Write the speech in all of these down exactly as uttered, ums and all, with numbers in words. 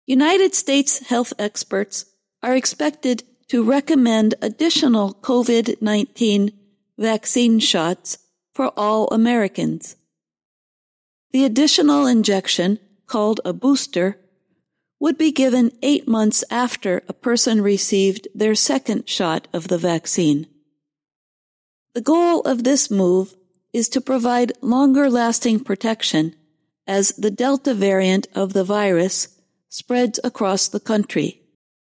United States health experts are expected to recommend additional COVID nineteen vaccine shots for all Americans. The additional injection, called a booster, would be given eight months after a person received their second shot of the vaccine. The goal of this move is to provide longer-lasting protection as the Delta variant of the virus spreads across the country.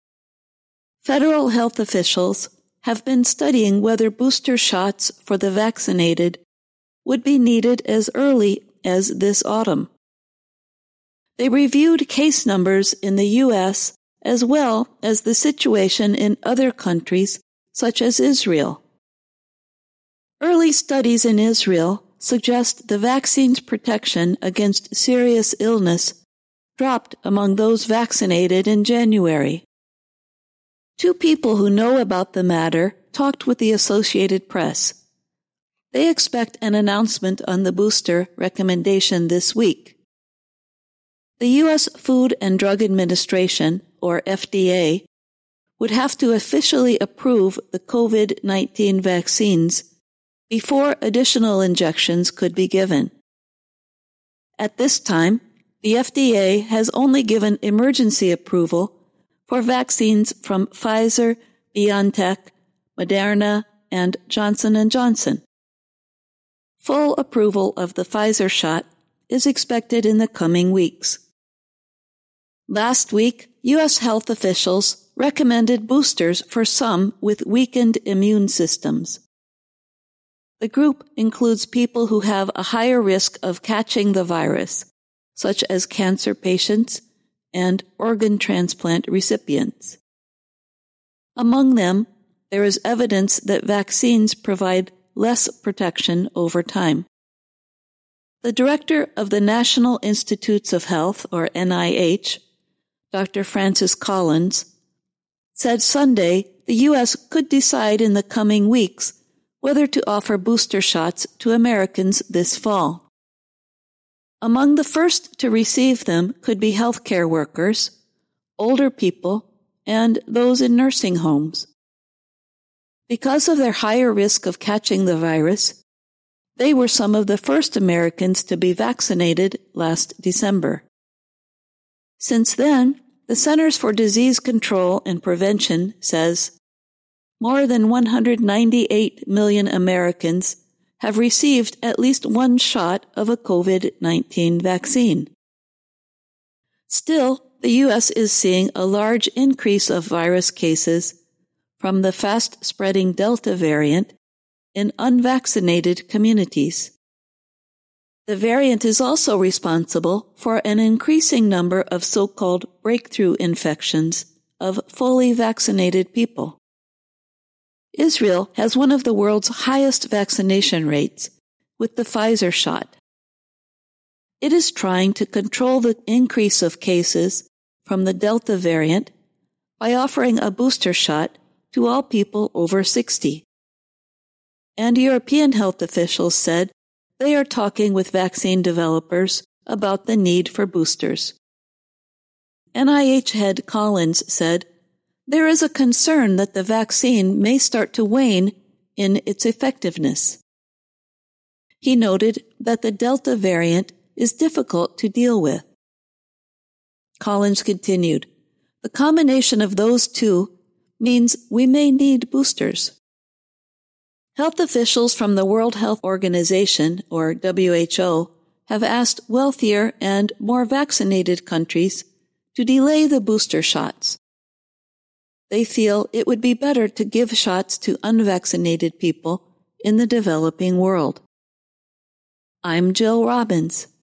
Federal health officials have been studying whether booster shots for the vaccinated would be needed as early as this autumn. They reviewed case numbers in the U S as well as the situation in other countries such as Israel. Early studies in Israel suggest the vaccine's protection against serious illness dropped among those vaccinated in January. Two people who know about the matter talked with the Associated Press. They expect an announcement on the booster recommendation this week. The U S Food and Drug Administration, or F D A, would have to officially approve the COVID nineteen vaccines before additional injections could be given. At this time, the F D A has only given emergency approval for vaccines from Pfizer, BioNTech, Moderna, and Johnson and Johnson. Full approval of the Pfizer shot is expected in the coming weeks. Last week, U S health officials recommended boosters for some with weakened immune systems. The group includes people who have a higher risk of catching the virus, such as cancer patients and organ transplant recipients. Among them, there is evidence that vaccines provide less protection over time. The director of the National Institutes of Health, or N I H, Doctor Francis Collins, said Sunday the U S could decide in the coming weeks whether to offer booster shots to Americans this fall. Among the first to receive them could be healthcare workers, older people, and those in nursing homes. Because of their higher risk of catching the virus, they were some of the first Americans to be vaccinated last December. Since then, the Centers for Disease Control and Prevention says more than one hundred ninety-eight million Americans have received at least one shot of a COVID nineteen vaccine. Still, the U S is seeing a large increase of virus cases from the fast-spreading Delta variant in unvaccinated communities. The variant is also responsible for an increasing number of so-called breakthrough infections of fully vaccinated people. Israel has one of the world's highest vaccination rates with the Pfizer shot. It is trying to control the increase of cases from the Delta variant by offering a booster shot to all people over sixty. And European health officials said they are talking with vaccine developers about the need for boosters. N I H head Collins said, "There is a concern that the vaccine may start to wane in its effectiveness." He noted that the Delta variant is difficult to deal with. Collins continued, "The combination of those two means we may need boosters." Health officials from the World Health Organization, or W H O, have asked wealthier and more vaccinated countries to delay the booster shots. They feel it would be better to give shots to unvaccinated people in the developing world. I'm Jill Robbins.